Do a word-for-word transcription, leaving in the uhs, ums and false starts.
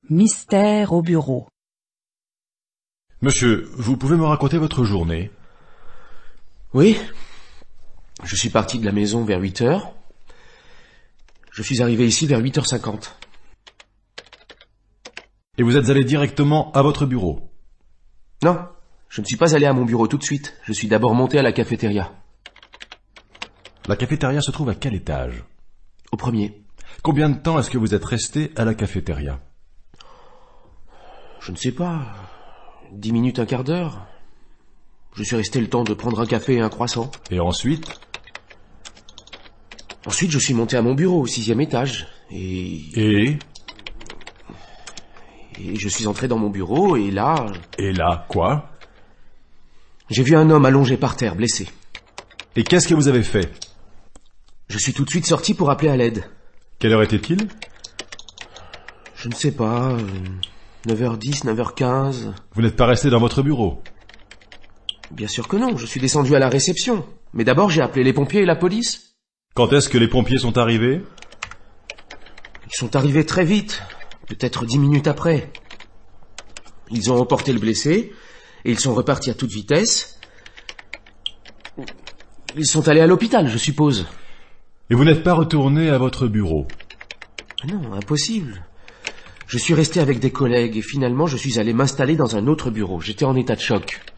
Mystère au bureau. Monsieur, vous pouvez me raconter votre journée? Oui. Je suis parti de la maison vers huit heures. Je suis arrivé ici vers huit heures cinquante. Et vous êtes allé directement à votre bureau? Non, je ne suis pas allé à mon bureau tout de suite. Je suis d'abord monté à la cafétéria. La cafétéria se trouve à quel étage? Au premier. Combien de temps est-ce que vous êtes resté à la cafétéria? Je ne sais pas. Dix minutes, un quart d'heure. Je suis resté le temps de prendre un café et un croissant. Et ensuite? Ensuite, je suis monté à mon bureau au sixième étage. Et... Et? Et je suis entré dans mon bureau et là... Et là, quoi? J'ai vu un homme allongé par terre, blessé. Et qu'est-ce que vous avez fait? Je suis tout de suite sorti pour appeler à l'aide. Quelle heure était-il? Je ne sais pas... euh, neuf heures dix, neuf heures quinze... Vous n'êtes pas resté dans votre bureau? Bien sûr que non, je suis descendu à la réception. Mais d'abord, j'ai appelé les pompiers et la police. Quand est-ce que les pompiers sont arrivés? Ils sont arrivés très vite, peut-être dix minutes après. Ils ont emporté le blessé, et ils sont repartis à toute vitesse. Ils sont allés à l'hôpital, je suppose. Et vous n'êtes pas retourné à votre bureau? Non, impossible. Je suis resté avec des collègues, et finalement je suis allé m'installer dans un autre bureau. J'étais en état de choc.